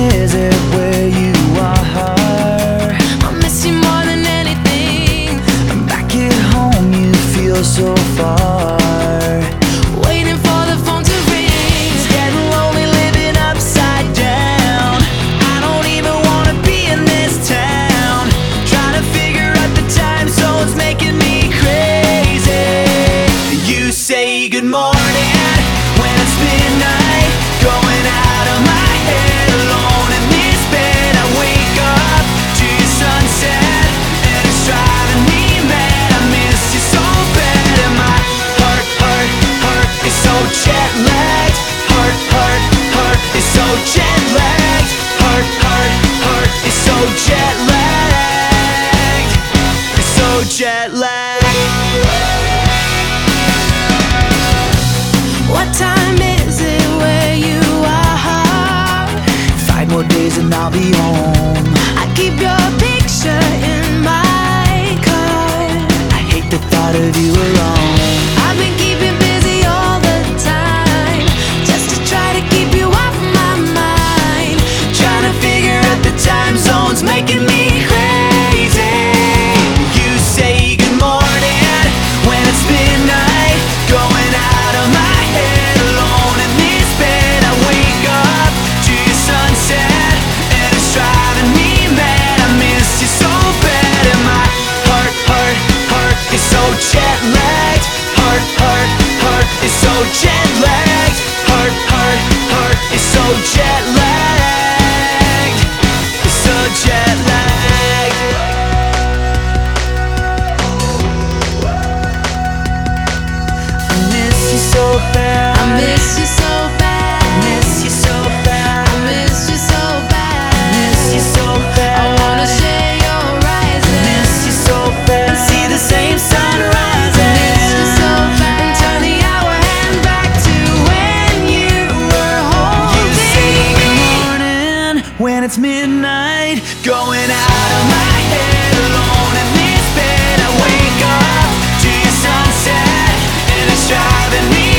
is it where you are? I miss you more than anything. Back at home you feel so far. Waiting for the phone to ring. It's getting lonely living upside down. I don't even wanna be in this town. Trying to figure out the time zones making me crazy. You say good morning when it's midnight, going out of my head alone in this bed. I wake up to your sunset and it's driving me mad. I miss you so bad and my heart is so jet lagged. Heart is so jet lagged. Heart is so jet lagged. It's so jet lagged. What time is it where you are? 5 more days and I'll be home. I keep your picture in my car. I hate the thought of you alone. I've been keeping busy all the time, just to try to keep you off my mind. Trying to figure out the time zones making me crazy. You say good morning when it's midnight, going out of my head alone in this bed. I wake up to your sunset and it's driving me mad. I miss you so bad and my heart is so jet lagged. Heart is so jet lagged. Heart is so jet lagged. It's so jet lagged. I miss you so bad. I miss you so bad. Miss you so bad. I miss you so bad. Miss you so bad. I wanna share your rising. Miss you so bad. And see the same sun rising. Miss you so bad. And turn the hour hand back to when you were You say holding good me. morning when it's midnight, going out of my head alone in this bed. I wake up to your sunset and it's driving me